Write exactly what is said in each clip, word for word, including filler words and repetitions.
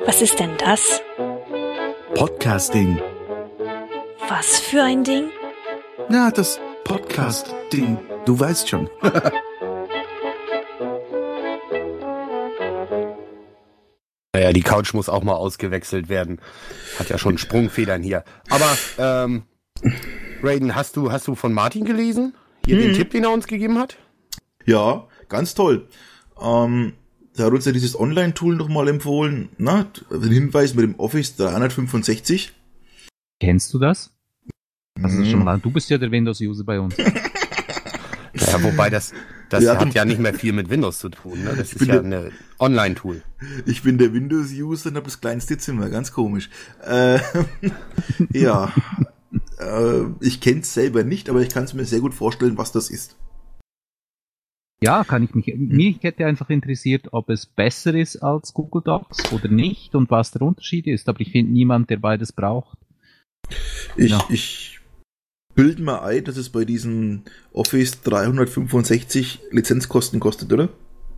Was ist denn das? Podcasting. Was für ein Ding? Ja, das Podcast-Ding. Du weißt schon. Naja, die Couch muss auch mal ausgewechselt werden. Hat ja schon Sprungfedern hier. Aber, ähm, Raiden, hast du, hast du von Martin gelesen? Hier hm. den Tipp, den er uns gegeben hat? Ja, ganz toll. Ähm, der hat uns ja dieses Online-Tool nochmal empfohlen. Na, den Hinweis mit dem Office dreihundertfünfundsechzig. Kennst du das? Das ist schon mal, du bist ja der Windows-User bei uns. Ja, wobei das, das ja, hat ja nicht mehr viel mit Windows zu tun. Ne? Das ist ja ein Online-Tool. Ich bin der Windows-User und habe das kleinste Zimmer. Ganz komisch. Äh, ja, äh, ich kenne es selber nicht, aber ich kann es mir sehr gut vorstellen, was das ist. Ja, kann ich mich. Mich hätte einfach interessiert, ob es besser ist als Google Docs oder nicht und was der Unterschied ist. Aber ich finde niemand, der beides braucht. Ich, ja. ich bilde mal ein, dass es bei diesem Office dreihundertfünfundsechzig Lizenzkosten kostet, oder?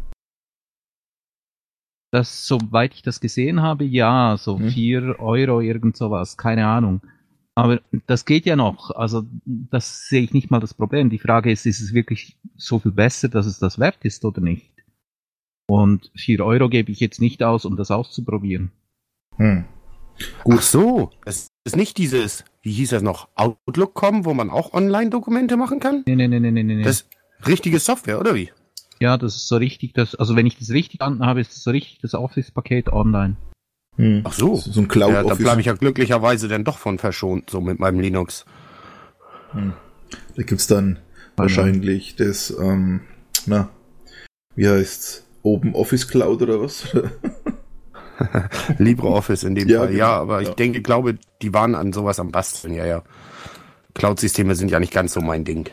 Das, soweit ich das gesehen habe, ja, so hm. vier Euro, irgend sowas, keine Ahnung. Aber das geht ja noch, also das sehe ich nicht mal das Problem. Die Frage ist, ist es wirklich so viel besser, dass es das wert ist oder nicht? Und vier Euro gebe ich jetzt nicht aus, um das auszuprobieren. Hm. Gut. Ach so, es ist nicht dieses, wie hieß das noch, Outlook Punkt com, wo man auch Online-Dokumente machen kann? Nee, nee, nee, nee, nee, nee. Das ist richtige Software, oder wie? Ja, das ist so richtig, das, also wenn ich das richtig verstanden habe, ist das so richtig das Office-Paket online. Hm. Ach so, so ein Cloud-Office. Ja, da bleibe ich ja glücklicherweise dann doch von verschont, so mit meinem Linux. Hm. Da gibt's dann oh, wahrscheinlich ja. das, ähm, na, wie heißt's, Open Office Cloud oder was? LibreOffice in dem ja, Fall, genau. ja, aber ja. ich denke, glaube, die waren an sowas am Basteln, ja, ja. Cloud-Systeme sind ja nicht ganz so mein Ding.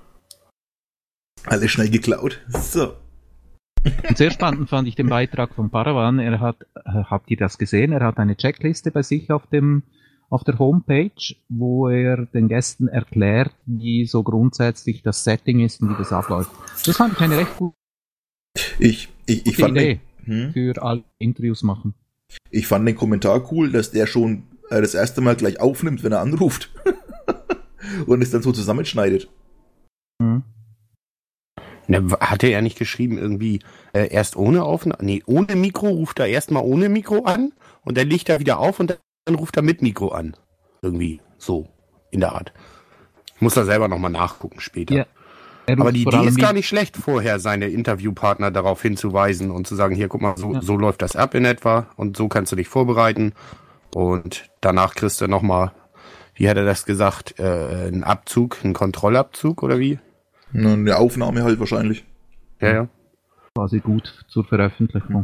Alles schnell geklaut. So. Und sehr spannend fand ich den Beitrag von Paravan. Er hat, äh, habt ihr das gesehen? Er hat eine Checkliste bei sich auf dem, auf der Homepage, wo er den Gästen erklärt, wie so grundsätzlich das Setting ist und wie das abläuft. Das fand ich eine recht gute ich, ich, ich fand Idee den, hm? für alle Interviews machen. Ich fand den Kommentar cool, dass der schon äh, das erste Mal gleich aufnimmt, wenn er anruft. Und es dann so zusammenschneidet. Mhm. Ne, hatte er nicht geschrieben, irgendwie äh, erst ohne Aufnahme? Nee, ohne Mikro ruft er erstmal ohne Mikro an und dann legt er wieder auf und dann ruft er mit Mikro an. Irgendwie so in der Art. Ich muss da selber nochmal nachgucken später. Ja, aber die Idee ist gar nicht schlecht, vorher seine Interviewpartner darauf hinzuweisen und zu sagen, hier, guck mal, so, ja. so läuft das ab in etwa und so kannst du dich vorbereiten. Und danach kriegst du nochmal, wie hat er das gesagt, äh, einen Abzug, einen Kontrollabzug oder wie? Eine Aufnahme halt wahrscheinlich. Ja, ja. Quasi gut zur Veröffentlichung.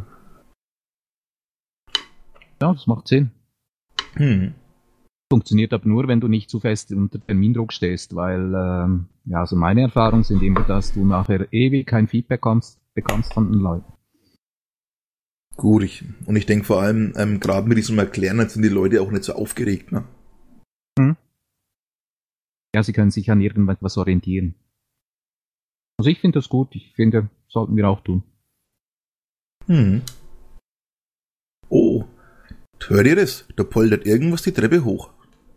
Ja, das macht Sinn. Hm. Funktioniert aber nur, wenn du nicht zu fest unter Termindruck stehst, weil, ähm, ja, also meine Erfahrungen sind immer, dass du nachher ewig kein Feedback kommst, bekommst von den Leuten. Gut, ich, und ich denke vor allem, ähm, gerade mit diesem Erklären sind die Leute auch nicht so aufgeregt, ne? Hm. Ja, sie können sich an irgendwas orientieren. Also ich finde das gut, ich finde, sollten wir auch tun. Hm. Oh, hört ihr das? Da poltert irgendwas die Treppe hoch.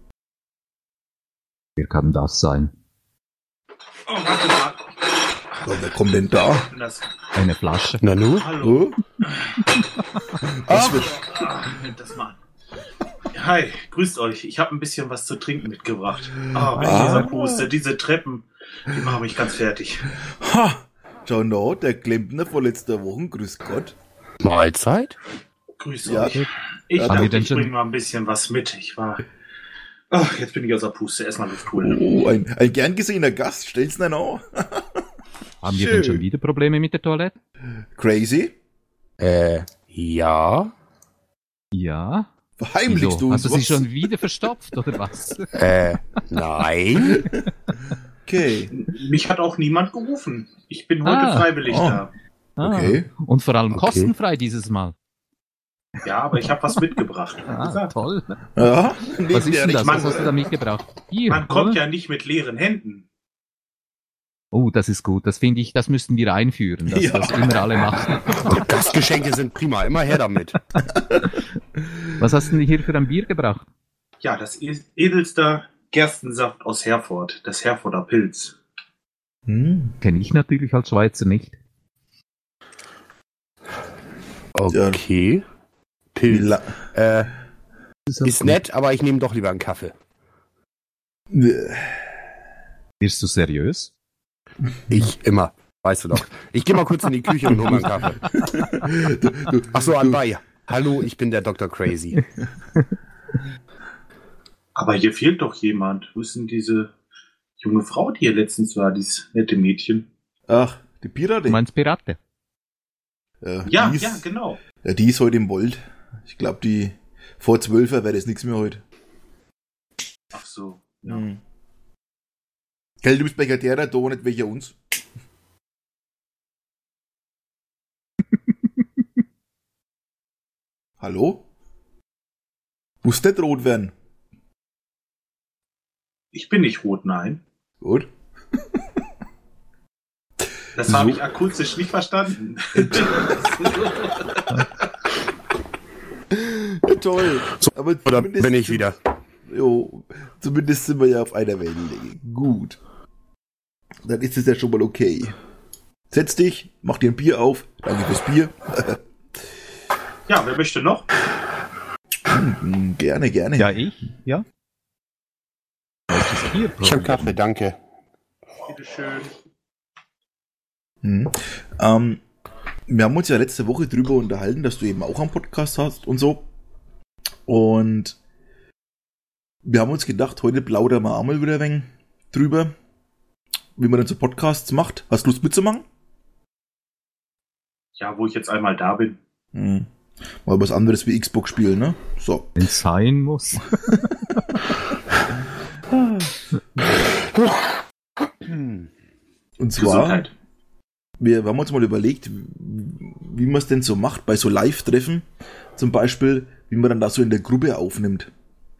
Wer kann das sein? Oh, warte mal. Oh, wer kommt denn da? Eine Flasche. Na nu? Hallo. Oh? Was wird? Ah, das mal. Hi, grüßt euch. Ich habe ein bisschen was zu trinken mitgebracht. Ah, oh, ah. dieser Puste, diese Treppen, die machen mich ganz fertig. Ha! Schau no, der Klempner vor letzter Woche, grüß Gott. Mahlzeit? Grüß Ja. euch. Ich Ja, dachte, denn ich schon- bringe mal ein bisschen was mit. Ich war... Ach, jetzt bin ich außer Puste. Erstmal Luft holen. Oh, ein, ein gern gesehener Gast, stell's denn an. Haben wir Schön. denn schon wieder Probleme mit der Toilette? Crazy? Äh, ja. Ja. Verheimlichst Wieso? du Hast uns du sie was? schon wieder verstopft, oder was? Äh, nein. Okay, Mich hat auch niemand gerufen. Ich bin heute Ah. freiwillig Oh. da. okay. Ah, und vor allem Okay. kostenfrei dieses Mal. Ja, aber ich habe was mitgebracht. Ah, toll. Ja, Was ist denn das? Mann. Was hast du da mitgebracht? Hier, Man kommt oder? ja nicht mit leeren Händen. Oh, das ist gut. Das finde ich, das müssten wir einführen, dass Ja. das immer alle machen. Gastgeschenke sind prima, immer her damit. Was hast du denn hier für ein Bier gebracht? Ja, das edelste Gerstensaft aus Herford, das Herforder Pilz. Hm. Kenne ich natürlich als Schweizer nicht. Okay. Pilz. La- Äh, Ist, ist nett, aber ich nehme doch lieber einen Kaffee. Bist du seriös? Ich immer. Weißt du doch. Ich gehe mal kurz in die Küche und hole mir einen Kaffee. Ach so, anbei. Hallo, ich bin der Doktor Crazy. Aber hier fehlt doch jemand. Wo ist denn diese junge Frau, die hier letztens war, dieses nette Mädchen? Ach, die Pirate. Du meinst Pirate? Ja, Ja, die ist, ja, genau. ja, die ist heute im Bold. Ich glaube, die vor zwölfer wäre das nichts mehr heute. Ach so, ja. Mhm. Gell, du bist bei Gatera, da nicht welcher uns. Hallo? Muss nicht rot werden. Ich bin nicht rot, nein. Gut. Das So. habe ich akustisch nicht verstanden. Ja, toll. So, Aber Oder zumindest bin ich sind- wieder? Jo, zumindest sind wir ja auf einer Wellenlänge. Gut. Dann ist es ja schon mal okay. Setz dich, mach dir ein Bier auf. Danke fürs Bier. Ja, wer möchte noch? Hm, gerne, gerne. Ja, ich? Ja. Welches Bier? Ich habe Kaffee, danke. Bitteschön. Hm. Ähm, wir haben uns ja letzte Woche drüber unterhalten, dass du eben auch einen Podcast hast und so. Und wir haben uns gedacht, heute plaudern wir einmal wieder ein wenig drüber, wie man dann so Podcasts macht. Hast du Lust mitzumachen? Ja, wo ich jetzt einmal da bin. Hm. Mal was anderes wie Xbox spielen, ne? So. Wenn es sein muss. Und zwar, Gesundheit. wir haben uns mal überlegt, wie man es denn so macht bei so Live-Treffen. Zum Beispiel, wie man dann da so in der Gruppe aufnimmt.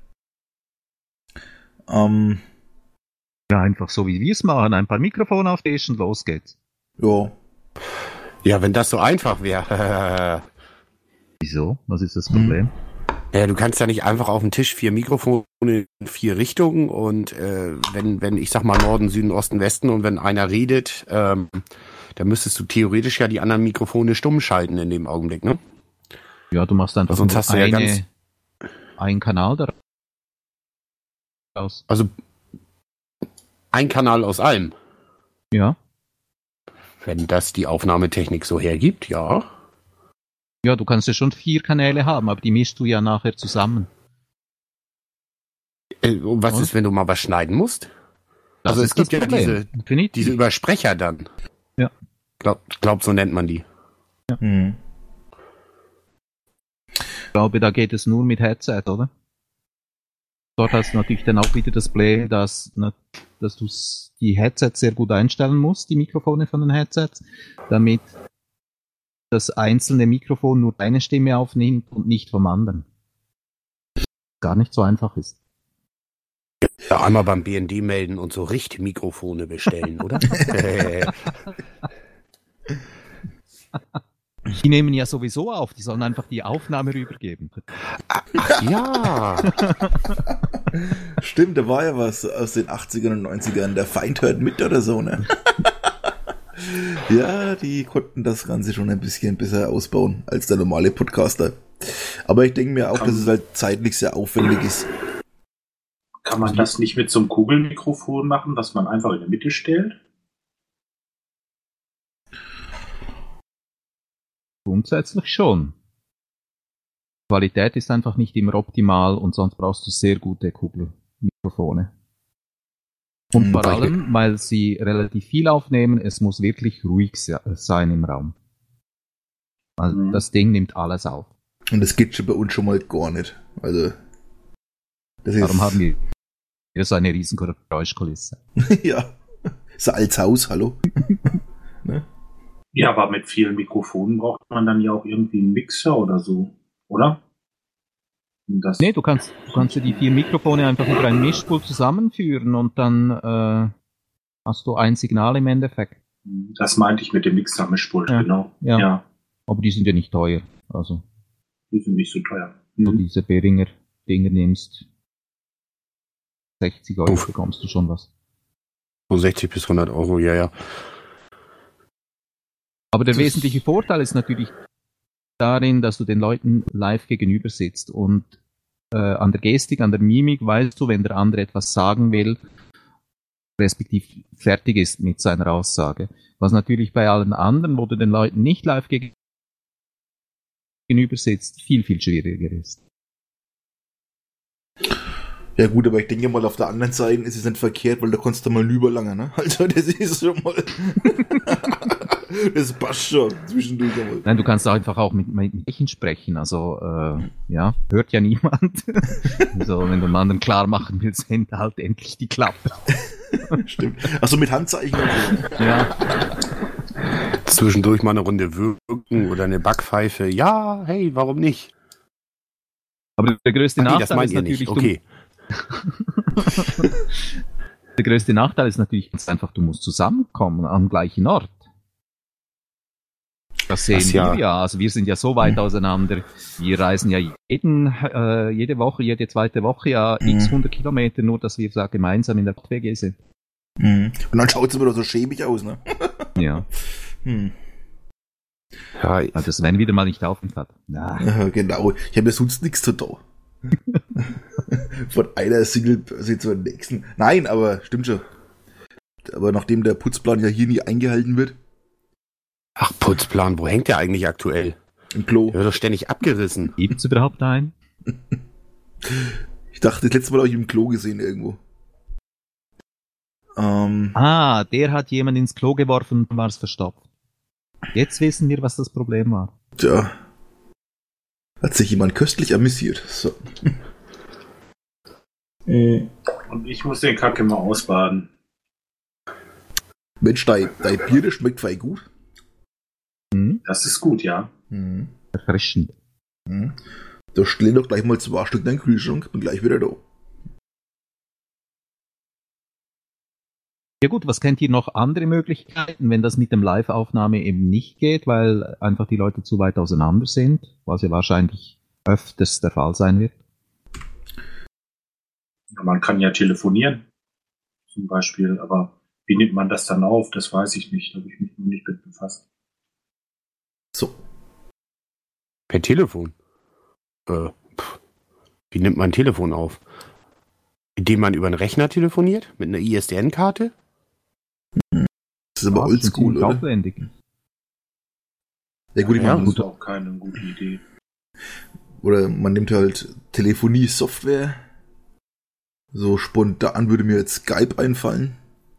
Ähm, Ja, einfach so wie wir es machen. Ein paar Mikrofone auf und los geht's. ja. Ja, wenn das so einfach wäre. Wieso? Was ist das Problem? Ja, du kannst ja nicht einfach auf dem Tisch vier Mikrofone in vier Richtungen und äh, wenn, wenn, ich sag mal Norden, Süden, Osten, Westen und wenn einer redet, ähm, dann müsstest du theoretisch ja die anderen Mikrofone stumm schalten in dem Augenblick, ne? Ja, du machst einfach Sonst nur hast du ja eine, ganz- einen Kanal daraus. Also ein Kanal aus allem. Ja. Wenn das die Aufnahmetechnik so hergibt, ja. Ja, du kannst ja schon vier Kanäle haben, aber die mischst du ja nachher zusammen. Äh, und was Und? ist, wenn du mal was schneiden musst? Das Also ist es gibt das ja Problem. diese, Definitiv. diese Übersprecher dann. Ja. Glaub, glaub, so nennt man die. Hm. Ich glaube, da geht es nur mit Headset, oder? Dort hast du natürlich dann auch wieder das Problem, dass, na, dass du die Headsets sehr gut einstellen musst, die Mikrofone von den Headsets, damit das einzelne Mikrofon nur deine Stimme aufnimmt und nicht vom anderen. Gar nicht so einfach ist. Ja, einmal beim B N D melden und so Richtmikrofone bestellen, oder? Die nehmen ja sowieso auf, die sollen einfach die Aufnahme rübergeben. Ach ja. Stimmt, da war ja was aus den achtzigern und neunzigern. Der Feind hört mit oder so, ne? Ja, die konnten das Ganze schon ein bisschen besser ausbauen als der normale Podcaster. Aber ich denke mir auch, dass es halt zeitlich sehr aufwendig ist. Kann man das nicht mit so einem Kugelmikrofon machen, was man einfach in der Mitte stellt? Grundsätzlich schon. Qualität ist einfach nicht immer optimal und sonst brauchst du sehr gute Kugelmikrofone. Und Hm, vor weil- allem, weil sie relativ viel aufnehmen, es muss wirklich ruhig se- sein im Raum. Also Mhm. das Ding nimmt alles auf. Und das geht schon bei uns schon mal gar nicht. Also, das ist, Darum haben wir hier so eine riesen Geräuschkulisse. ja, ist ein altes Haus, hallo? Ja, aber mit vielen Mikrofonen braucht man dann ja auch irgendwie einen Mixer oder so, oder? Und das, Nee, du kannst, du kannst ja die vier Mikrofone einfach über ein Mischpult zusammenführen und dann äh, hast du ein Signal im Endeffekt. das meinte ich mit dem Mixer-Mischpult, Ja. genau. Ja. Ja, Aber die sind ja nicht teuer. Also die sind nicht so teuer. du diese Behringer Dinger nimmst, sechzig Euro bekommst du schon was. So sechzig bis hundert Euro, ja, ja. Aber der Das wesentliche Vorteil ist natürlich darin, dass du den Leuten live gegenüber sitzt und äh, an der Gestik, an der Mimik weißt du, wenn der andere etwas sagen will, respektive fertig ist mit seiner Aussage. Was natürlich bei allen anderen, wo du den Leuten nicht live gegenüber sitzt, viel, viel schwieriger ist. Ja gut, aber ich denke mal, auf der anderen Seite ist es nicht verkehrt, weil da kannst du mal überlangen, ne? Also das ist schon mal... das passt schon zwischendurch einmal. Nein, du kannst einfach auch mit Mädchen sprechen, also äh, ja, hört ja niemand. Also wenn du einem anderen klar machen willst, hält halt endlich die Klappe. Stimmt. Achso, mit Handzeichen und so. Ja. Zwischendurch mal eine Runde würgen oder eine Backpfeife. Ja, hey, warum nicht? Aber der größte Ah, nee, Nachteil das meint ist ihr natürlich... nicht. Okay. Der größte Nachteil ist natürlich ganz einfach, du musst zusammenkommen am gleichen Ort. Das sehen Das wir ja. ja. Also wir sind ja so weit auseinander. Wir reisen ja jeden, äh, jede Woche, jede zweite Woche ja Mhm. x hundert Kilometer, nur dass wir da gemeinsam in der W G sind. Mhm. Und dann schaut es immer so schäbig aus, ne? Ja. Hm. Ja, Also Sven wieder mal nicht aufgehört hat. Na, Ja, genau. Ich habe ja sonst nichts zu tun. Von einer Single-Börse zur nächsten. Nein, aber stimmt schon. Aber nachdem der Putzplan ja hier nie eingehalten wird, ach, Putzplan, wo hängt der eigentlich aktuell? im Klo. Der wird doch ständig abgerissen. gibt's überhaupt einen? Ich dachte, das letzte Mal habe ich ihn im Klo gesehen irgendwo. Ähm, Ah, der hat jemand ins Klo geworfen und war es verstopft. Jetzt wissen wir, was das Problem war. tja. Hat sich jemand köstlich amüsiert. So. äh, Und ich muss den Kacke mal ausbaden. Mensch, dein, dein Bier, das schmeckt fein gut. Hm? Das ist gut, ja. Mhm. Erfrischend. Mhm. Da stell doch gleich mal zwei Stück in den Kühlschrank, bin gleich wieder da. Ja gut, was kennt ihr noch andere Möglichkeiten, wenn das mit dem Live-Aufnahme eben nicht geht, weil einfach die Leute zu weit auseinander sind, was ja wahrscheinlich öfters der Fall sein wird? Ja, man kann ja telefonieren, zum Beispiel, aber wie nimmt man das dann auf? Das weiß ich nicht, da habe ich mich noch nicht mit befasst. So. Per Telefon. Äh, pff. Wie nimmt man ein Telefon auf? Indem man über einen Rechner telefoniert? Mit einer I S D N-Karte? Das ist aber Ja, oldschool, ziemlich oder? aufwendig. Ja gut, ich Ja, meine, Das ist auch keine gute Idee. oder man nimmt halt Telefonie-Software. So spontan würde mir jetzt Skype einfallen.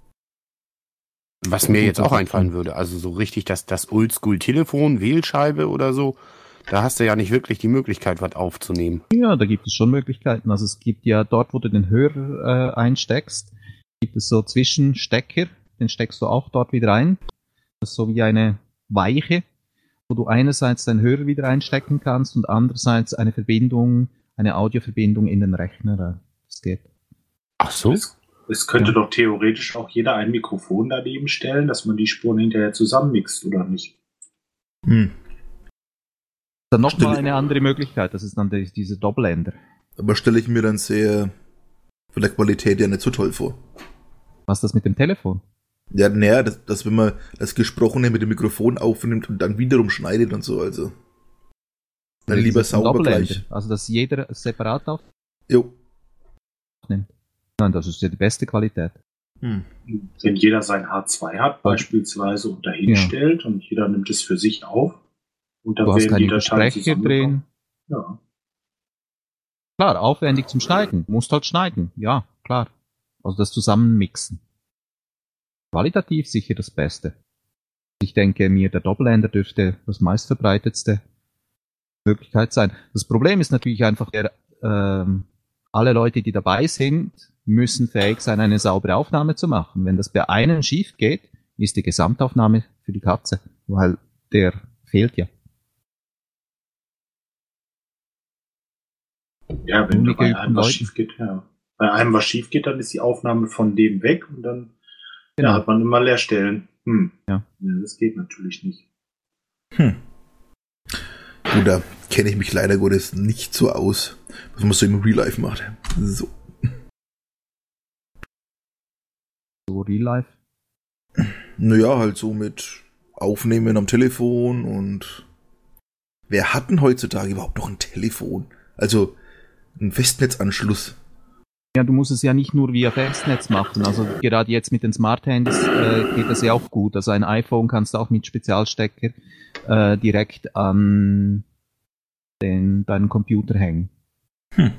Was mir jetzt auch einfallen würde, also so richtig das, das Oldschool-Telefon, Wählscheibe oder so, da hast du ja nicht wirklich die Möglichkeit, was aufzunehmen. Ja, da gibt es schon Möglichkeiten. Also es gibt ja dort, wo du den Hörer äh, einsteckst, gibt es so Zwischenstecker, den steckst du auch dort wieder ein. Das ist so wie eine Weiche, wo du einerseits deinen Hörer wieder einstecken kannst und andererseits eine Verbindung, eine Audioverbindung in den Rechner rein. Das geht. Ach so? Es, es könnte Ja. doch theoretisch auch jeder ein Mikrofon daneben stellen, dass man die Spuren hinterher zusammenmixt, oder nicht? Hm. Dann nochmal Stelle- eine andere Möglichkeit, das ist dann die, diese Doppelender. Aber stelle ich mir dann sehr von der Qualität ja nicht so toll vor. Was ist das mit dem Telefon? Ja, naja, dass, dass wenn man das Gesprochene mit dem Mikrofon aufnimmt und dann wiederum schneidet und so, also. Dann Das lieber ist ein sauber Doppelender. gleich. Also dass jeder separat Jo. aufnimmt. Nein, das ist ja die beste Qualität. Hm. Wenn jeder sein H zwei hat, beispielsweise, und dahin Ja. stellt und jeder nimmt es für sich auf, und dann Du hast werden die keine Dateien Sprecher drin. Ja. Klar, aufwendig zum Schneiden. Musst halt schneiden. Ja, klar. Also das Zusammenmixen. Qualitativ sicher das Beste. Ich denke mir, der Doppelender dürfte das meistverbreitetste Möglichkeit sein. Das Problem ist natürlich einfach, der, ähm, alle Leute, die dabei sind, müssen fähig sein, eine saubere Aufnahme zu machen. Wenn das bei einem schief geht, ist die Gesamtaufnahme für die Katze, weil der fehlt ja. Ja, wenn Nur da bei geübten einem was Leuten. schief geht, ja. Bei einem was schief geht, dann ist die Aufnahme von dem weg und dann Genau. ja, hat man immer Leerstellen. Hm. Ja. Ja, das geht natürlich nicht. Hm. Gut, da kenne ich mich leider Gottes nicht so aus, was man so im Real Life macht. So. So Real Life? Naja, halt so mit Aufnehmen am Telefon und wer hat denn heutzutage überhaupt noch ein Telefon? Also ein Festnetzanschluss. Ja, du musst es ja nicht nur via Festnetz machen. Also gerade jetzt mit den Smart-Handys äh, geht das ja auch gut. Also ein iPhone kannst du auch mit Spezialstecker äh, direkt an den, deinen Computer hängen. Hm.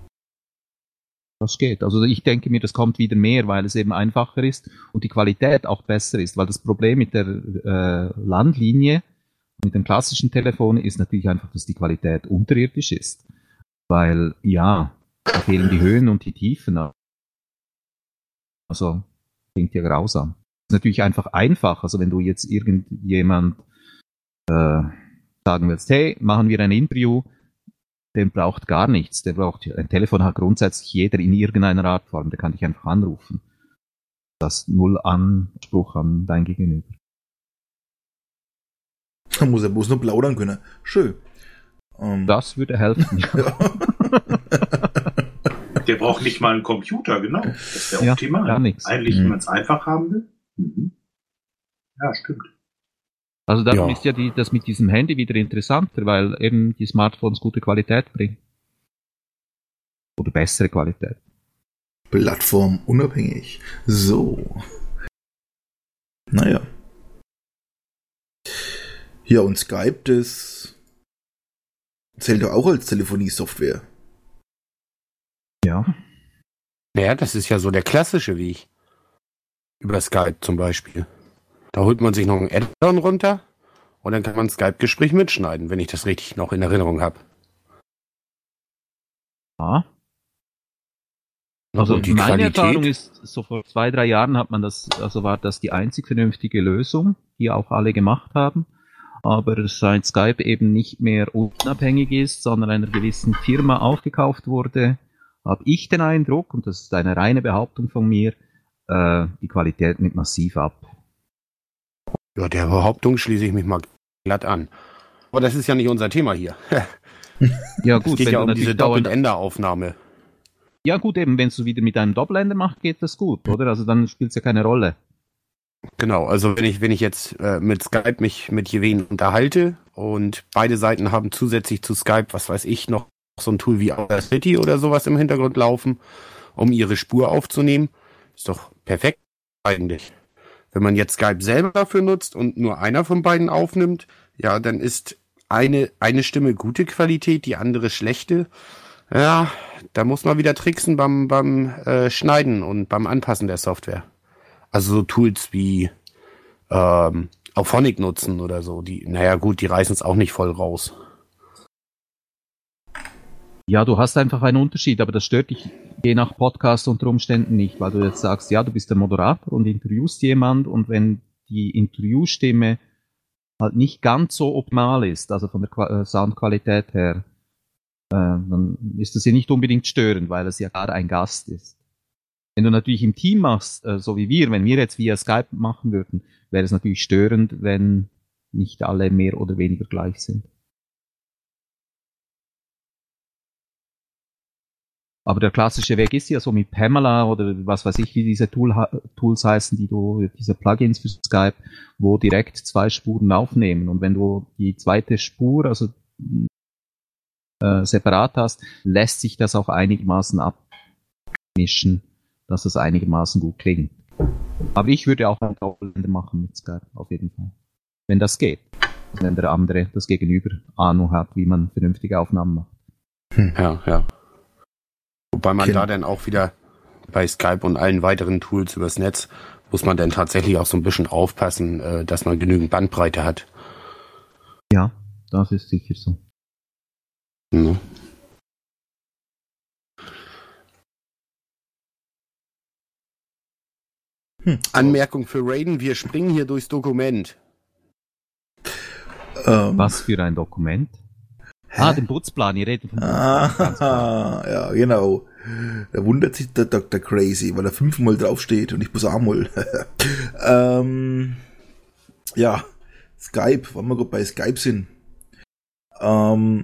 Das geht. Also ich denke mir, das kommt wieder mehr, weil es eben einfacher ist und die Qualität auch besser ist. Weil das Problem mit der äh, Landlinie, mit dem klassischen Telefon ist natürlich einfach, dass die Qualität unterirdisch ist. Weil, ja, da fehlen die Höhen und die Tiefen. Also, klingt ja grausam. Das ist natürlich einfach einfach. Also, wenn du jetzt irgendjemand äh, sagen willst, hey, machen wir ein Interview, der braucht gar nichts. Der braucht, ein Telefon hat grundsätzlich jeder in irgendeiner Art Form. Der kann dich einfach anrufen. Das ist null Anspruch an dein Gegenüber. Da muss er bloß nur plaudern können. Schön. Um, das würde helfen. Ja. Der braucht nicht mal einen Computer, genau. Das wäre ja, optimal. Gar nichts. Eigentlich, Mhm. wenn man es einfach haben will. Mhm. Ja, stimmt. Also darum Ja. ist ja die, das mit diesem Handy wieder interessanter, weil eben die Smartphones gute Qualität bringen. Oder bessere Qualität. Plattformunabhängig. So. Naja. Ja, und Skype, das zählt doch auch als Telefoniesoftware. Ja. Naja, das ist ja so der klassische Weg. Über Skype zum Beispiel. Da holt man sich noch ein Add-on runter und dann kann man ein Skype-Gespräch mitschneiden, wenn ich das richtig noch in Erinnerung habe. ja. Also Und die meine Qualität? Erfahrung ist, so vor zwei, drei Jahren hat man das, also war das die einzig vernünftige Lösung, die auch alle gemacht haben. Aber seit Skype eben nicht mehr unabhängig ist, sondern einer gewissen Firma aufgekauft wurde, habe ich den Eindruck, und das ist eine reine Behauptung von mir, äh, die Qualität nimmt massiv ab. Ja, der Behauptung schließe ich mich mal glatt an. Aber das ist ja nicht unser Thema hier. Ja Es gut, geht wenn ja du um natürlich diese dauernd, Doppelenderaufnahme. ja gut, eben wenn du wieder mit einem Doppelender machst, geht das gut, oder? Also dann spielt es ja keine Rolle. Genau, also wenn ich, wenn ich jetzt äh, mit Skype mich mit Jewen unterhalte und beide Seiten haben zusätzlich zu Skype, was weiß ich, noch so ein Tool wie Audacity oder sowas im Hintergrund laufen, um ihre Spur aufzunehmen, ist doch perfekt eigentlich. Wenn man jetzt Skype selber dafür nutzt und nur einer von beiden aufnimmt, ja, dann ist eine, eine Stimme gute Qualität, die andere schlechte. Ja, da muss man wieder tricksen beim, beim äh, Schneiden und beim Anpassen der Software. Also so Tools wie ähm, Auphonic nutzen oder so, die, naja gut, die reißen es auch nicht voll raus. Ja, du hast einfach einen Unterschied, aber das stört dich je nach Podcast unter Umständen nicht, weil du jetzt sagst, ja, du bist der Moderator und interviewst jemand und wenn die Interviewstimme halt nicht ganz so optimal ist, also von der Qua- äh, Soundqualität her, äh, dann ist das ja nicht unbedingt störend, weil es ja gar ein Gast ist. Wenn du natürlich im Team machst, äh, so wie wir, wenn wir jetzt via Skype machen würden, wäre es natürlich störend, wenn nicht alle mehr oder weniger gleich sind. Aber der klassische Weg ist ja so mit Pamela oder was weiß ich, wie diese Tool, Tools heißen, die du, diese Plugins für Skype, wo direkt zwei Spuren aufnehmen. Und wenn du die zweite Spur, also äh, separat hast, lässt sich das auch einigermaßen abmischen, dass es einigermaßen gut klingt. Aber ich würde auch ein Doppelender machen mit Skype, auf jeden Fall. Wenn das geht. Also wenn der andere das Gegenüber Ahnung hat, wie man vernünftige Aufnahmen macht. Hm. Ja, ja. Wobei man Okay. da dann auch wieder bei Skype und allen weiteren Tools übers Netz muss man dann tatsächlich auch so ein bisschen aufpassen, äh, dass man genügend Bandbreite hat. Ja, das ist sicher so. Mhm. Hm. Anmerkung für Raiden, wir springen hier durchs Dokument. Ähm, Was für ein Dokument? Ah, den Putzplan, ihr redet vom Putzplan. ganz klar. Ah, ja, genau. Da wundert sich der Doktor Crazy, weil er fünfmal draufsteht und ich muss einmal. ähm, ja, Skype, wenn wir gerade bei Skype sind. Ähm,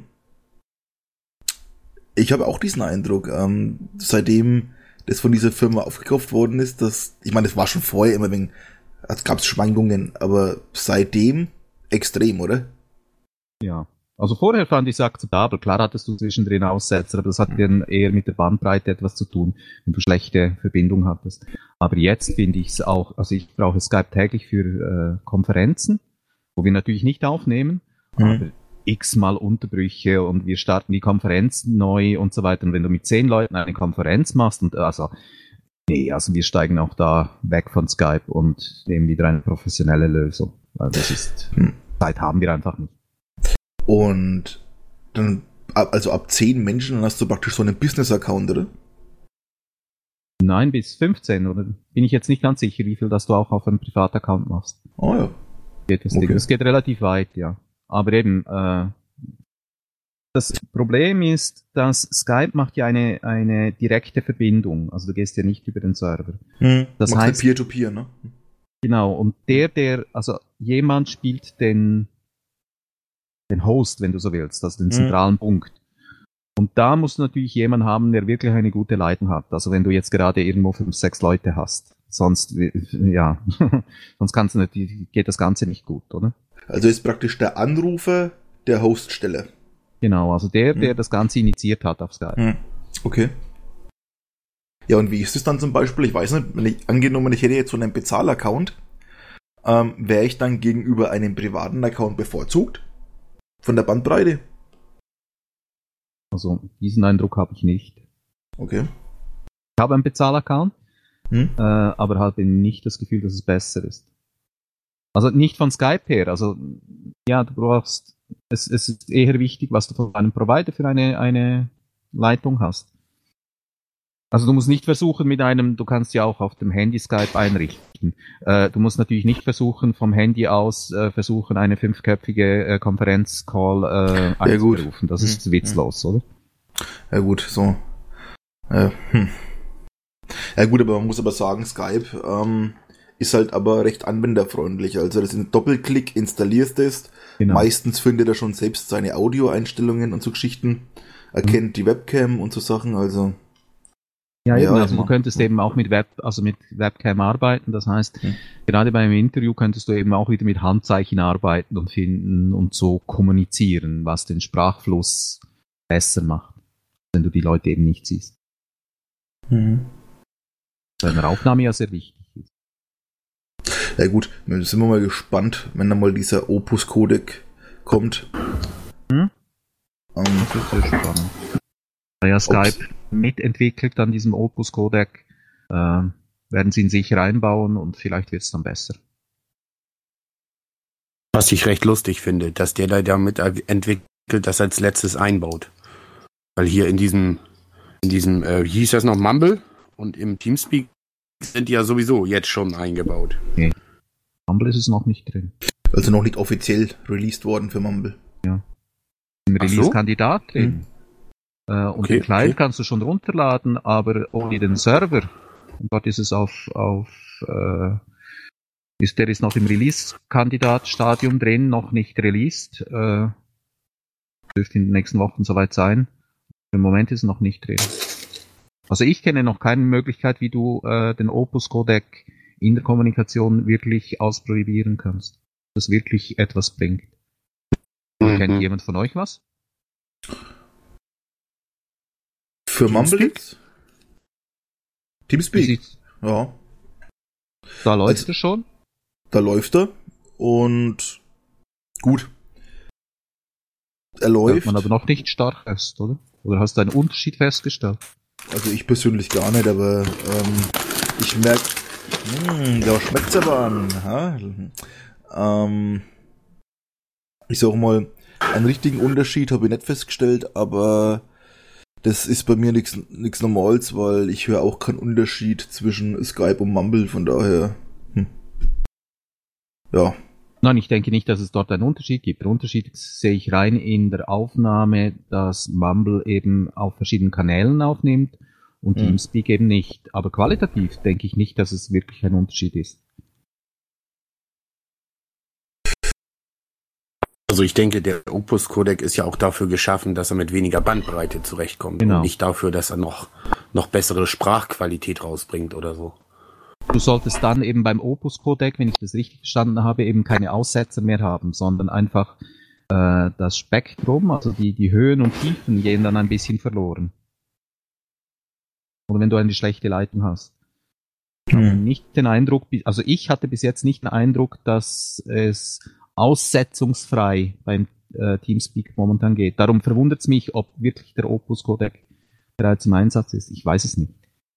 ich habe auch diesen Eindruck, ähm, seitdem das von dieser Firma aufgekauft worden ist, dass, ich meine, das war schon vorher immer wegen, es gab Schwankungen, aber seitdem extrem, oder? Ja. Also vorher fand ich es akzeptabel. Klar hattest du zwischendrin Aussetzer, aber das hat dann eher mit der Bandbreite etwas zu tun, wenn du schlechte Verbindung hattest. Aber jetzt finde ich es auch, also ich brauche Skype täglich für äh, Konferenzen, wo wir natürlich nicht aufnehmen, mhm. aber x-mal Unterbrüche und wir starten die Konferenz neu und so weiter. Und wenn du mit zehn Leuten eine Konferenz machst und also, nee, also wir steigen auch da weg von Skype und nehmen wieder eine professionelle Lösung. Weil das ist, mhm. Zeit haben wir einfach nicht. Und dann, also ab zehn Menschen, dann hast du praktisch so einen Business-Account, oder? Nein, bis fünfzehn, oder? Bin ich jetzt nicht ganz sicher, wie viel das du auch auf einem Privataccount machst. Oh ja. Geht das, okay. Ding. Das geht relativ weit, ja. Aber eben, äh, das Problem ist, dass Skype macht ja eine, eine direkte Verbindung. Also du gehst ja nicht über den Server. Hm, das heißt, Peer-to-Peer, ne? Genau, und der, der, also jemand spielt den den Host, wenn du so willst, also den zentralen mhm. Punkt. Und da musst du natürlich jemanden haben, der wirklich eine gute Leitung hat. Also wenn du jetzt gerade irgendwo fünf, sechs Leute hast. Sonst, ja, sonst kannst du nicht, geht das Ganze nicht gut, oder? Also ist praktisch der Anrufer der Hoststelle. Genau, also der, der mhm. das Ganze initiiert hat auf Skype. Mhm. Okay. Ja, und wie ist es dann zum Beispiel? Ich weiß nicht, wenn ich angenommen, ich hätte jetzt so einen Bezahl-Account, ähm, wäre ich dann gegenüber einem privaten Account bevorzugt? Von der Bandbreite? Also, diesen Eindruck habe ich nicht. Okay. Ich habe einen Bezahl-Account, hm? äh, aber habe nicht das Gefühl, dass es besser ist. Also nicht von Skype her. Also, ja, du brauchst, es, es ist eher wichtig, was du von einem Provider für eine, eine Leitung hast. Also du musst nicht versuchen mit einem, du kannst ja auch auf dem Handy Skype einrichten. Äh, du musst natürlich nicht versuchen, vom Handy aus äh, versuchen, eine fünfköpfige äh, Konferenz-Call äh, einzurufen. Das ist hm. witzlos, oder? Ja gut, so. Äh, hm. Ja gut, aber man muss aber sagen, Skype ähm, ist halt aber recht anwenderfreundlich. Also das ist ein Doppelklick, installierst es. Genau. Meistens findet er schon selbst seine Audioeinstellungen und so Geschichten. Erkennt hm. die Webcam und so Sachen, also... Ja, eben, ja, also du könntest eben auch mit Web, also mit Webcam arbeiten, das heißt, ja. gerade beim Interview könntest du eben auch wieder mit Handzeichen arbeiten und finden und so kommunizieren, was den Sprachfluss besser macht, wenn du die Leute eben nicht siehst. Mhm. Bei einer Aufnahme ja sehr wichtig ist. Ja gut, sind wir mal gespannt, wenn dann mal dieser Opus-Codec kommt. Hm? Um, das ist sehr spannend. Ja, Skype Ups. mitentwickelt an diesem Opus-Codec, äh, werden sie ihn sicher einbauen und vielleicht wird es dann besser. Was ich recht lustig finde, dass der da damit entwickelt, das als letztes einbaut. Weil hier in diesem, in diesem, äh, hieß das noch Mumble und im Teamspeak sind die ja sowieso jetzt schon eingebaut. Nee. Mumble ist es noch nicht drin. Also noch nicht offiziell released worden für Mumble. Ja. Im Release-Kandidat drin. Hm. Uh, und okay, den Client okay. kannst du schon runterladen, aber ohne den Server. Und dort ist es auf, auf äh, ist, der ist noch im Release-Kandidat-Stadium drin, noch nicht released. Äh, dürfte in den nächsten Wochen soweit sein. Im Moment ist es noch nicht drin. Also ich kenne noch keine Möglichkeit, wie du äh, den Opus-Codec in der Kommunikation wirklich ausprobieren kannst. Das wirklich etwas bringt. Mhm. Kennt jemand von euch was? Für Mumble? Teamspeak? Ja. Da läuft also, er schon? Da läuft er und gut. Er läuft. Man aber noch nicht stark fest, oder? Oder hast du einen Unterschied festgestellt? Also ich persönlich gar nicht, aber ähm, ich merke, da schmeckt's aber an. Ha? Ähm, ich sag mal, einen richtigen Unterschied habe ich nicht festgestellt, aber das ist bei mir nichts nichts Normales, weil ich höre auch keinen Unterschied zwischen Skype und Mumble, von daher, hm. ja. Nein, ich denke nicht, dass es dort einen Unterschied gibt. Der Unterschied sehe ich rein in der Aufnahme, dass Mumble eben auf verschiedenen Kanälen aufnimmt und hm. Teamspeak eben nicht. Aber qualitativ denke ich nicht, dass es wirklich ein Unterschied ist. Also ich denke, der Opus-Codec ist ja auch dafür geschaffen, dass er mit weniger Bandbreite zurechtkommt. Genau. Und nicht dafür, dass er noch, noch bessere Sprachqualität rausbringt oder so. Du solltest dann eben beim Opus-Codec, wenn ich das richtig verstanden habe, eben keine Aussetzer mehr haben, sondern einfach äh, das Spektrum, also die, die Höhen und Tiefen gehen dann ein bisschen verloren. Oder wenn du eine schlechte Leitung hast. Ich habe nicht den Eindruck, also ich hatte bis jetzt nicht den Eindruck, dass es aussetzungsfrei beim äh, Teamspeak momentan geht. Darum verwundert es mich, ob wirklich der Opus-Codec bereits im Einsatz ist. Ich weiß es nicht.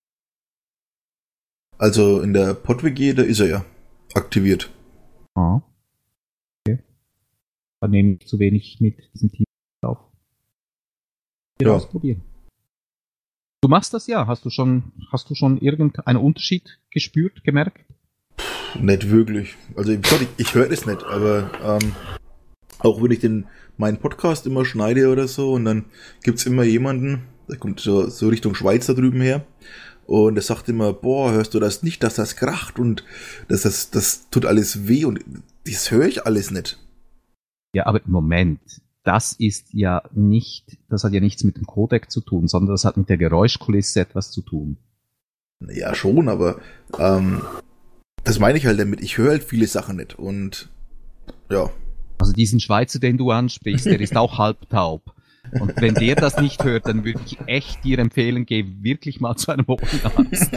Also in der PodWG, da ist er ja aktiviert. Ah. Okay. Dann nehme ich zu wenig mit diesem Team auf. Wir ja. ausprobieren. Du machst das ja. Hast du schon, hast du schon irgendeinen Unterschied gespürt, gemerkt? Nicht wirklich. Also ich, ich höre das nicht, aber ähm, auch wenn ich den meinen Podcast immer schneide oder so und dann gibt's immer jemanden, der kommt so, so Richtung Schweiz da drüben her und der sagt immer, boah, hörst du das nicht, dass das kracht und dass das, das tut alles weh und das höre ich alles nicht. Ja, aber Moment, das ist ja nicht, das hat ja nichts mit dem Codec zu tun, sondern das hat mit der Geräuschkulisse etwas zu tun. Ja, schon, aber ähm, das meine ich halt damit, ich höre halt viele Sachen nicht und ja. Also diesen Schweizer, den du ansprichst, der ist auch halbtaub. Und wenn der das nicht hört, dann würde ich echt dir empfehlen, geh wirklich mal zu einem Ohrenarzt.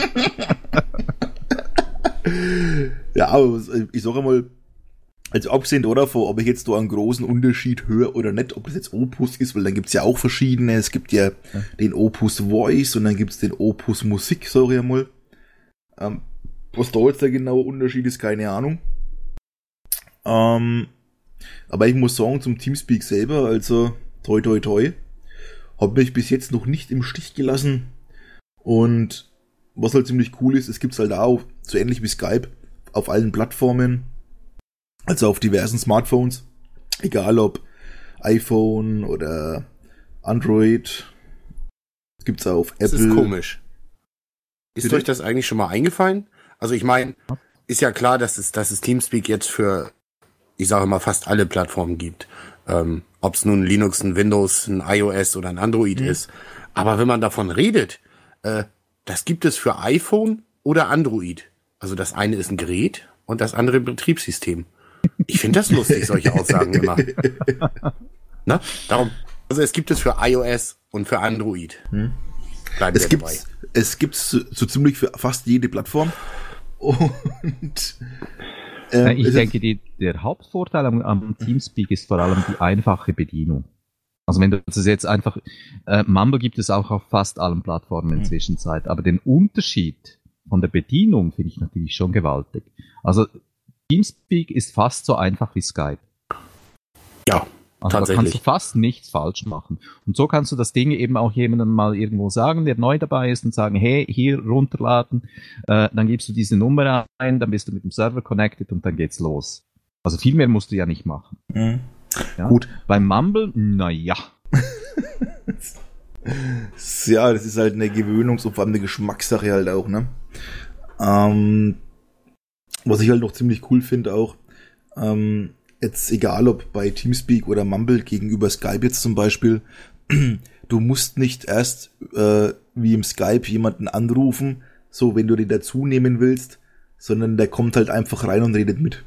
Ja, aber ich sage mal, also abgesehen davon, ob ich jetzt da einen großen Unterschied höre oder nicht, ob das jetzt Opus ist, weil dann gibt's ja auch verschiedene. Es gibt ja, ja. den Opus Voice und dann gibt's den Opus Musik, sag ich mal. Ähm, was da jetzt der genaue Unterschied ist, keine Ahnung. Ähm, aber ich muss sagen, zum Teamspeak selber, also toi toi toi, hat mich bis jetzt noch nicht im Stich gelassen. Und was halt ziemlich cool ist, es gibt's halt auch, so ähnlich wie Skype, auf allen Plattformen, also auf diversen Smartphones, egal ob iPhone oder Android, gibt's auch auf Apple. Das ist komisch. Ist Bitte? euch das eigentlich schon mal eingefallen? Also ich meine, ist ja klar, dass es, dass es Teamspeak jetzt für, ich sage mal, fast alle Plattformen gibt. Ähm, ob es nun Linux, ein Windows, ein iOS oder ein Android mhm. ist. Aber wenn man davon redet, äh, das gibt es für iPhone oder Android. Also das eine ist ein Gerät und das andere ein Betriebssystem. Ich finde das lustig, solche Aussagen immer. Na, darum. Also es gibt es für iOS und für Android. Hm. Es gibt es gibt's so, so ziemlich für fast jede Plattform. Und ähm, ich denke, die, der Hauptvorteil am, am Teamspeak ist vor allem die einfache Bedienung. Also wenn du das jetzt einfach, äh, Mumble gibt es auch auf fast allen Plattformen in der Zwischenzeit, aber den Unterschied von der Bedienung finde ich natürlich schon gewaltig. Also Teamspeak ist fast so einfach wie Skype. Ja, also tatsächlich. Da kannst du fast nichts falsch machen. Und so kannst du das Ding eben auch jemandem mal irgendwo sagen, der neu dabei ist und sagen, hey, hier runterladen, äh, dann gibst du diese Nummer ein, dann bist du mit dem Server connected und dann geht's los. Also viel mehr musst du ja nicht machen. Mhm. Ja? Gut. Beim Mumble, naja. Ja, das ist halt eine Gewöhnungs- und vor allem eine Geschmackssache halt auch, ne? Ähm, was ich halt noch ziemlich cool finde auch, ähm, jetzt egal ob bei Teamspeak oder Mumble gegenüber Skype jetzt zum Beispiel, du musst nicht erst äh, wie im Skype jemanden anrufen, so wenn du den dazu nehmen willst, sondern der kommt halt einfach rein und redet mit.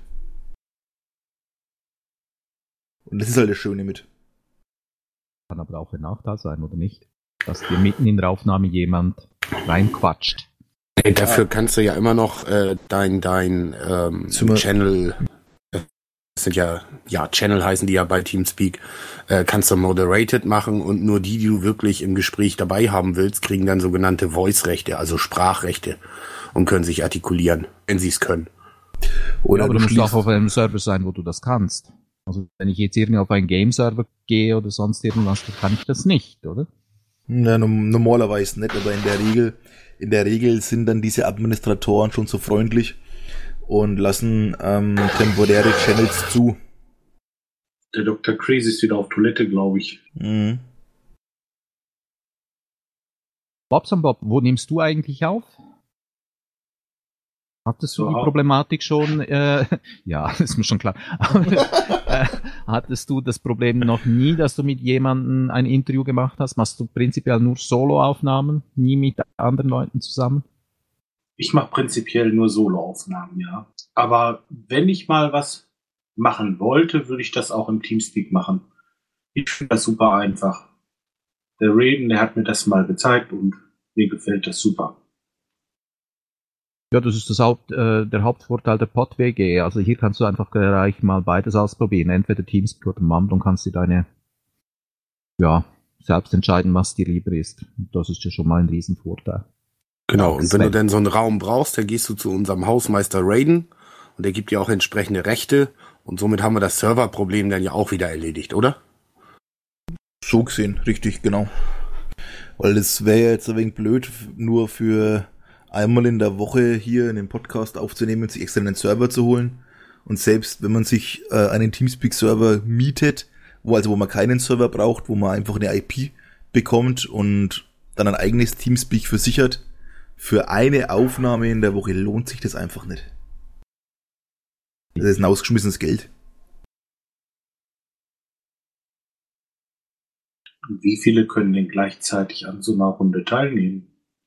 Und das ist halt das Schöne mit. Kann aber auch ein Nachteil sein, oder nicht? Dass dir mitten in der Aufnahme jemand reinquatscht. Hey, dafür kannst du ja immer noch äh, dein, dein ähm, Channel, das sind ja, ja, Channel heißen die ja bei Teamspeak, äh, kannst du moderated machen und nur die, die du wirklich im Gespräch dabei haben willst, kriegen dann sogenannte Voice-Rechte, also Sprachrechte und können sich artikulieren, wenn sie es können. Oder ja, aber du musst auch auf einem Server sein, wo du das kannst. Also wenn ich jetzt irgendwie auf einen Game-Server gehe oder sonst irgendwas, dann kann ich das nicht, oder? Na, normalerweise nicht, aber in der Regel, in der Regel sind dann diese Administratoren schon so freundlich und lassen ähm, temporäre Channels zu. Der Doktor Crazy ist wieder auf Toilette, glaube ich. Mhm. Bobson Bob, wo nimmst du eigentlich auf? Hattest du ja. die Problematik schon, äh, ja, ist mir schon klar, äh, Hattest du das Problem noch nie, dass du mit jemandem ein Interview gemacht hast? Machst du prinzipiell nur Solo-Aufnahmen, nie mit anderen Leuten zusammen? Ich mache prinzipiell nur Solo-Aufnahmen, ja. Aber wenn ich mal was machen wollte, würde ich das auch im Teamspeak machen. Ich finde das super einfach. Der Raiden, der hat mir das mal gezeigt und mir gefällt das super. Ja, das ist das Haupt, äh, der Hauptvorteil der Pod W G. Also hier kannst du einfach gleich mal beides ausprobieren. Entweder Teamspeak oder Mumble und kannst dir deine, ja, selbst entscheiden, was dir lieber ist. Das ist ja schon mal ein Riesenvorteil. Genau, und wenn du dann so einen Raum brauchst, dann gehst du zu unserem Hausmeister Raiden und der gibt dir auch entsprechende Rechte und somit haben wir das Serverproblem dann ja auch wieder erledigt, oder? So gesehen, richtig, genau. Weil das wäre ja jetzt ein wenig blöd, nur für einmal in der Woche hier einen Podcast aufzunehmen und sich extra einen Server zu holen. Und selbst wenn man sich äh, einen Teamspeak-Server mietet, wo also wo man keinen Server braucht, wo man einfach eine I P bekommt und dann ein eigenes Teamspeak versichert, für eine Aufnahme in der Woche lohnt sich das einfach nicht. Das ist ein ausgeschmissenes Geld. Wie viele können denn gleichzeitig an so einer Runde teilnehmen?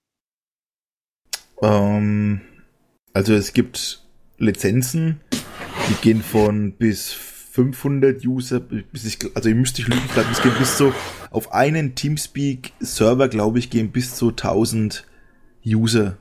Ähm, also es gibt Lizenzen, die gehen von bis fünfhundert User, bis ich, also ihr müsst nicht lügen, glaube es geht bis so, auf einen Teamspeak-Server, glaube ich, gehen bis zu tausend User.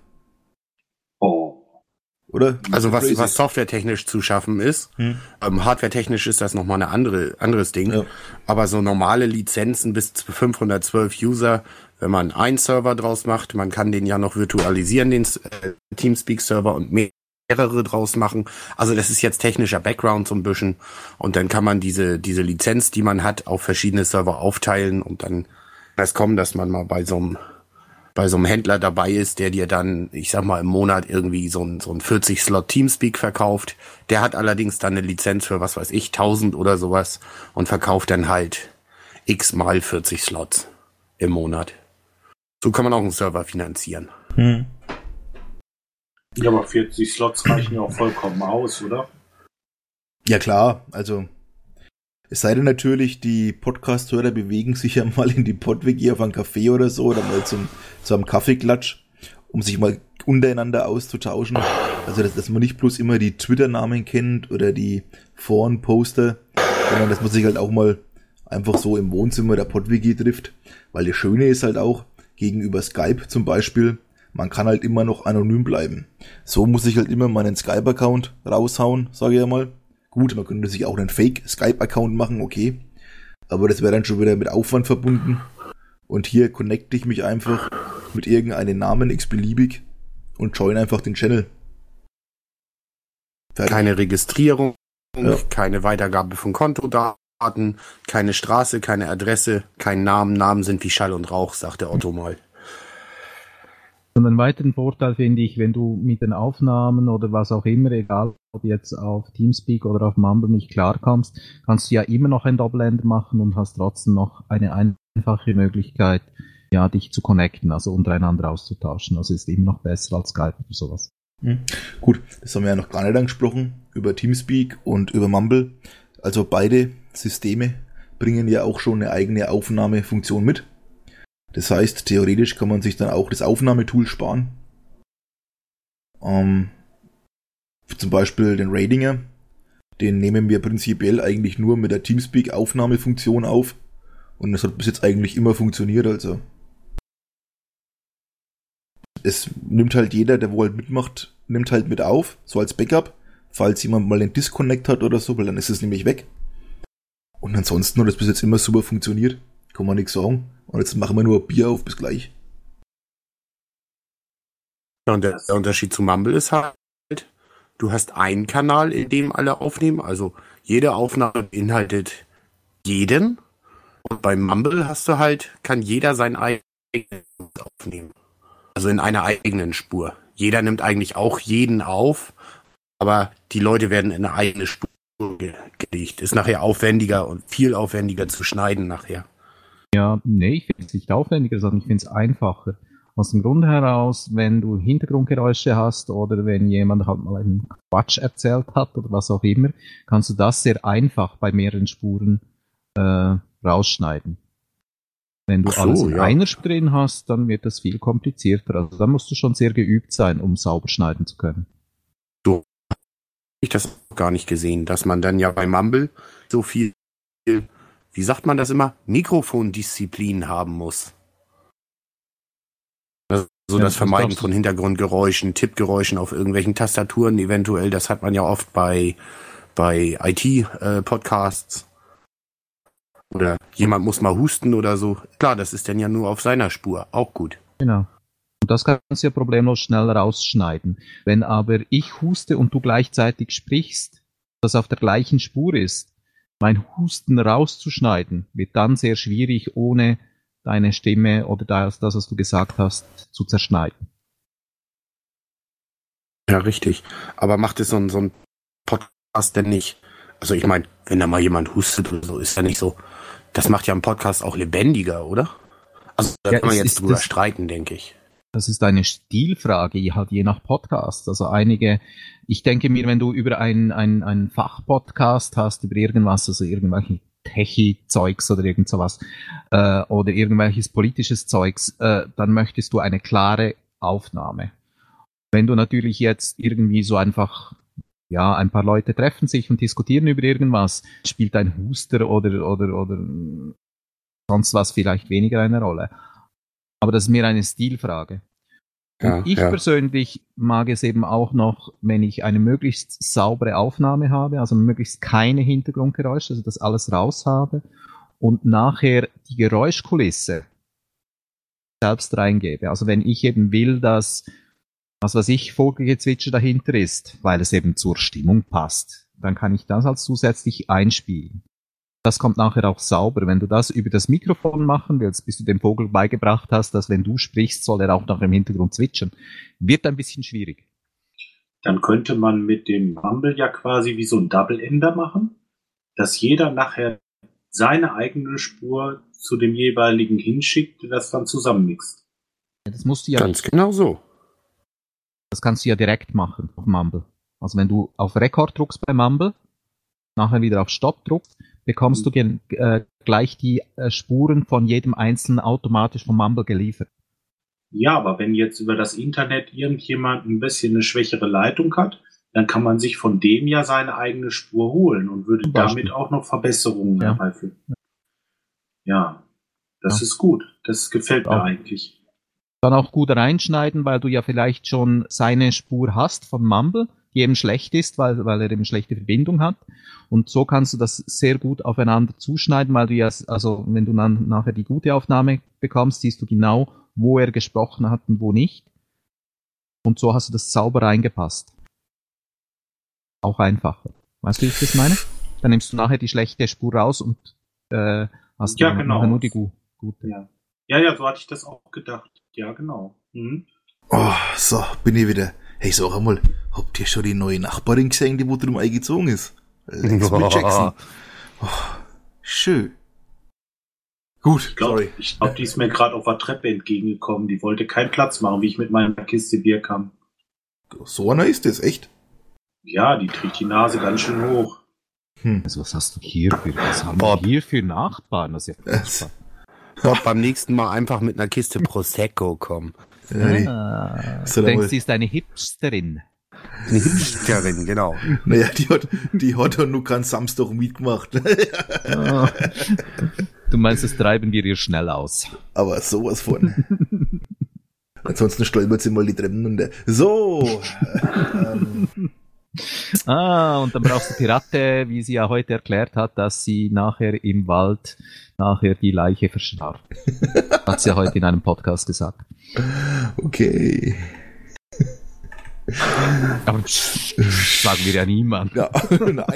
Oh. Oder? Also was, was softwaretechnisch zu schaffen ist, hm. ähm, hardwaretechnisch ist das nochmal ein andere, anderes Ding, ja. Aber so normale Lizenzen bis zu fünfhundertzwölf User, wenn man einen Server draus macht, man kann den ja noch virtualisieren, den äh, Teamspeak-Server und mehrere draus machen. Also das ist jetzt technischer Background so ein bisschen und dann kann man diese, diese Lizenz, die man hat, auf verschiedene Server aufteilen und dann kann es kommen, dass man mal bei so einem bei so einem Händler dabei ist, der dir dann, ich sag mal, im Monat irgendwie so ein, so ein vierzig Slot Teamspeak verkauft. Der hat allerdings dann eine Lizenz für, was weiß ich, tausend oder sowas und verkauft dann halt x mal vierzig Slots im Monat. So kann man auch einen Server finanzieren. Hm. Ja, aber vierzig Slots reichen ja auch vollkommen aus, oder? Ja klar, also es sei denn natürlich, die Podcast-Hörer bewegen sich ja mal in die Pod-W G auf einen Café oder so oder mal zum, zu einem Kaffeeklatsch, um sich mal untereinander auszutauschen. Also, dass, dass man nicht bloß immer die Twitter-Namen kennt oder die Foren-Poster, sondern dass man sich halt auch mal einfach so im Wohnzimmer der Pod-W G trifft. Weil das Schöne ist halt auch, gegenüber Skype zum Beispiel, man kann halt immer noch anonym bleiben. So muss ich halt immer meinen Skype-Account raushauen, sage ich ja mal. Gut, man könnte sich auch einen Fake-Skype-Account machen, okay. Aber das wäre dann schon wieder mit Aufwand verbunden. Und hier connecte ich mich einfach mit irgendeinem Namen x-beliebig und join einfach den Channel. Fertig. Keine Registrierung, ja. Keine Weitergabe von Kontodaten, keine Straße, keine Adresse, kein Namen. Namen sind wie Schall und Rauch, sagt der Otto mal. Und einen weiteren Vorteil finde ich, wenn du mit den Aufnahmen oder was auch immer, egal ob jetzt auf Teamspeak oder auf Mumble nicht klarkommst, kannst du ja immer noch ein Doppelend machen und hast trotzdem noch eine einfache Möglichkeit, ja, dich zu connecten, also untereinander auszutauschen. Also ist immer noch besser als Skype oder sowas. Mhm. Gut, das haben wir ja noch gar nicht angesprochen, über Teamspeak und über Mumble. Also beide Systeme bringen ja auch schon eine eigene Aufnahmefunktion mit. Das heißt, theoretisch kann man sich dann auch das Aufnahmetool sparen. Ähm, zum Beispiel den Raidinger. Den nehmen wir prinzipiell eigentlich nur mit der Teamspeak-Aufnahmefunktion auf. Und das hat bis jetzt eigentlich immer funktioniert. Also es nimmt halt jeder, der wohl mitmacht, nimmt halt mit auf, so als Backup. Falls jemand mal einen Disconnect hat oder so, weil dann ist es nämlich weg. Und ansonsten hat das bis jetzt immer super funktioniert. Kann man nichts sagen. Und jetzt machen wir nur Bier auf, bis gleich. Und der, der Unterschied zu Mumble ist halt, du hast einen Kanal, in dem alle aufnehmen. Also jede Aufnahme beinhaltet jeden. Und beim Mumble hast du halt, kann jeder sein eigenes aufnehmen. Also in einer eigenen Spur. Jeder nimmt eigentlich auch jeden auf, aber die Leute werden in eine eigene Spur gelegt. Ist nachher aufwendiger und viel aufwendiger zu schneiden nachher. Ja, nee, ich finde es nicht aufwendiger, sondern ich finde es einfacher. Aus dem Grund heraus, wenn du Hintergrundgeräusche hast oder wenn jemand halt mal einen Quatsch erzählt hat oder was auch immer, kannst du das sehr einfach bei mehreren Spuren äh, rausschneiden. Wenn du Ach so, alles in ja. einer Spur drin hast, dann wird das viel komplizierter. Also da musst du schon sehr geübt sein, um sauber schneiden zu können. Ich das gar nicht gesehen, dass man dann ja bei Mumble so viel, wie sagt man das immer, Mikrofondisziplin haben muss. Also Ja, das das Vermeiden darfst du- von Hintergrundgeräuschen, Tippgeräuschen auf irgendwelchen Tastaturen eventuell, das hat man ja oft bei, bei I T-Podcasts. Oder jemand muss mal husten oder so. Klar, das ist dann ja nur auf seiner Spur, auch gut. Genau. Und das kannst du ja problemlos schnell rausschneiden. Wenn aber ich huste und du gleichzeitig sprichst, das auf der gleichen Spur ist, mein Husten rauszuschneiden, wird dann sehr schwierig, ohne deine Stimme oder das, das was du gesagt hast, zu zerschneiden. Ja, richtig. Aber macht es so ein, so ein Podcast denn nicht? Also ich meine, wenn da mal jemand hustet oder so, ist ja nicht so. Das macht ja einen Podcast auch lebendiger, oder? Also da Ja, kann man es jetzt ist drüber das- streiten, denke ich. Das ist eine Stilfrage, halt je nach Podcast. Also einige, ich denke mir, wenn du über ein, ein, ein Fachpodcast hast, über irgendwas, also irgendwelche Techie-Zeugs oder irgend sowas, äh, oder irgendwelches politisches Zeugs, äh, dann möchtest du eine klare Aufnahme. Wenn du natürlich jetzt irgendwie so einfach, ja, ein paar Leute treffen sich und diskutieren über irgendwas, spielt ein Huster oder, oder, oder sonst was vielleicht weniger eine Rolle. Aber das ist mehr eine Stilfrage. Ja, Und ich ja. persönlich mag es eben auch noch, wenn ich eine möglichst saubere Aufnahme habe, also möglichst keine Hintergrundgeräusche, also das alles raus habe und nachher die Geräuschkulisse selbst reingebe. Also wenn ich eben will, dass, was weiß ich, Vogelgezwitscher dahinter ist, weil es eben zur Stimmung passt, dann kann ich das als zusätzlich einspielen. Das kommt nachher auch sauber. Wenn du das über das Mikrofon machen willst, bis du dem Vogel beigebracht hast, dass wenn du sprichst, soll er auch noch im Hintergrund zwitschern, wird ein bisschen schwierig. Dann könnte man mit dem Mumble ja quasi wie so ein Double-Ender machen, dass jeder nachher seine eigene Spur zu dem jeweiligen hinschickt, der das dann zusammenmixt. Das musst du ja, Ganz genau so. das kannst du ja direkt machen auf Mumble. Also wenn du auf Rekord druckst bei Mumble, nachher wieder auf Stopp druckst, bekommst du gen, äh, gleich die äh, Spuren von jedem Einzelnen automatisch vom Mumble geliefert. Ja, aber wenn jetzt über das Internet irgendjemand ein bisschen eine schwächere Leitung hat, dann kann man sich von dem ja seine eigene Spur holen und würde Zum Beispiel. damit auch noch Verbesserungen Ja. herbeiführen. Ja, das Ja. ist gut. Das gefällt mir Auch. eigentlich. Dann auch gut reinschneiden, weil du ja vielleicht schon seine Spur hast von Mumble, die eben schlecht ist, weil, weil er eben schlechte Verbindung hat. Und so kannst du das sehr gut aufeinander zuschneiden, weil du ja, also wenn du dann nachher die gute Aufnahme bekommst, siehst du genau, wo er gesprochen hat und wo nicht. Und so hast du das sauber reingepasst. Auch einfacher. Weißt du, wie ich das meine? Dann nimmst du nachher die schlechte Spur raus und äh, hast Ja, dann genau. nachher nur die gu gute. Ja. ja, ja, so hatte ich das auch gedacht. Ja, genau. Mhm. Oh, so, bin ich wieder. Hey, sag einmal, habt ihr schon die neue Nachbarin gesehen, die wo drum eingezogen ist? Lexwell Jackson. Oh, schön. Gut, Ich glaube, sorry. ich glaub, die ist mir gerade auf der Treppe entgegengekommen. Die wollte keinen Platz machen, wie ich mit meiner Kiste Bier kam. So einer ist das, echt? Ja, die trägt die Nase ganz schön hoch. Hm. Also was hast du hier für, was haben Bob. wir hier für Nachbarn? Das ist ja furchtbar. Bob, beim nächsten Mal einfach mit einer Kiste Prosecco kommen. Hey. Ah, So, du denkst, aber- sie ist eine Hipsterin. Eine Hipsterin, genau. Naja, die hat, die hat ja nur keinen Samstag mitgemacht. Ah. Du meinst, das treiben wir ihr schnell aus. Aber sowas von. Ansonsten stolpert sie mal die Treppen runter. So. ähm, Ah, und dann brauchst du Pirate, wie sie ja heute erklärt hat, dass sie nachher im Wald nachher die Leiche verstarb. Hat sie ja heute in einem Podcast gesagt. okay. Aber pff, sagen wir ja niemand. Ja, nein.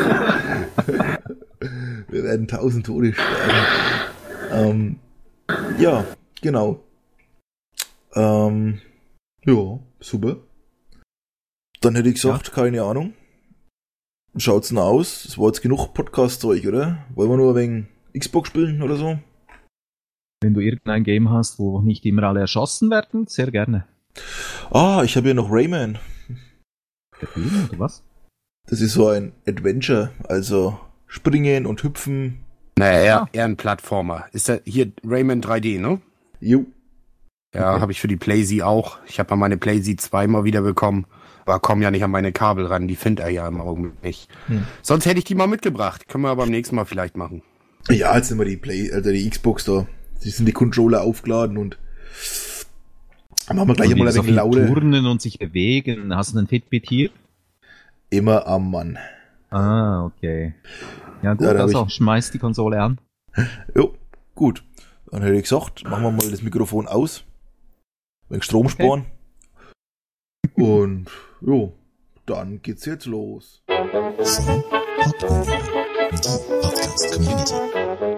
Wir werden tausend Tode sterben. Ähm, ja, genau. Ähm, ja, super. Dann hätte ich gesagt, keine Ahnung. Schaut's denn aus? Es war jetzt genug Podcast-Zeug, oder? Wollen wir nur wegen Xbox spielen oder so? Wenn du irgendein Game hast, wo nicht immer alle erschossen werden, sehr gerne. Ah, ich habe hier noch Rayman. Der Film oder was? Das ist so ein Adventure, also springen und hüpfen. Naja, eher, Ah. eher ein Plattformer. Ist der hier Rayman drei D, ne? Jo. Ja, Okay. habe ich für die PlayZ auch. Ich habe mal meine PlayZ zweimal wieder bekommen, aber komm ja nicht an meine Kabel ran, die findet er ja im Augenblick nicht. Hm. Sonst hätte ich die mal mitgebracht. Können wir aber beim nächsten Mal vielleicht machen. Ja, jetzt sind wir die Play, also die Xbox da. Die sind die Controller aufgeladen und machen wir gleich Und die einmal so ein viel wenig Laune. turnen und sich bewegen. Hast du einen Fitbit hier? Immer am Mann. Ah, okay. Ja gut, Ja, da hab also ich- schmeiß die Konsole an. Jo, gut. Dann hätte ich gesagt, machen wir mal das Mikrofon aus. Wegen Strom sparen. Und jo, dann geht's jetzt los. Podcast Community.